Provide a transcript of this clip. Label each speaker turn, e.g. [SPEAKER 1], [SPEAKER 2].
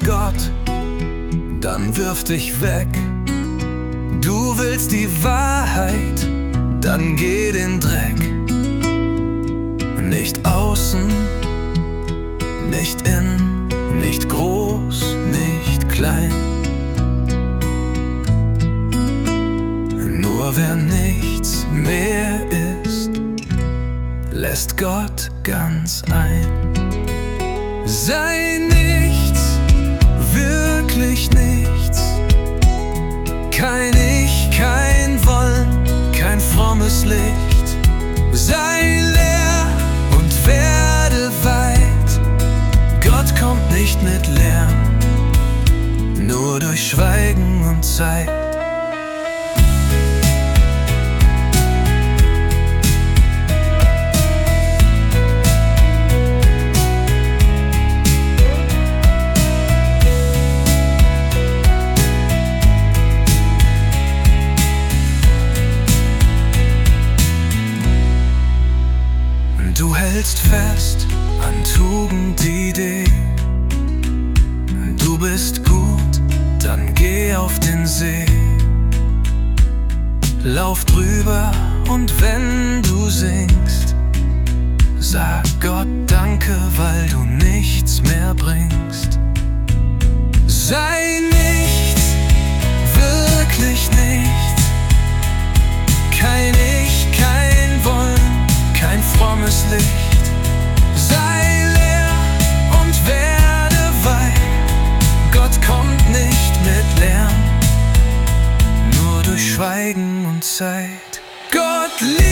[SPEAKER 1] Gott, dann wirf dich weg. Du willst die Wahrheit, dann geh den Dreck. Nicht außen, nicht innen, nicht groß, nicht klein. Nur wer nichts mehr ist, lässt Gott ganz ein. Sei nichts, wirklich nichts. Kein Ich, kein Wollen, kein frommes Licht. Sei leer und werde weit. Gott kommt nicht mit Lärm, nur durch Schweigen und Zeit. Du hältst fest an Tugendidee. Du bist gut, dann geh auf den See. Lauf drüber und wenn du singst, sag Gott Danke, weil du nichts mehr bringst. Sei nichts, wirklich nichts. Kein Ich, kein Wollen, kein frommes Licht. Sei leer und werde weit. Gott kommt nicht mit Lärm, nur durch Schweigen und Zeit. Gott liebt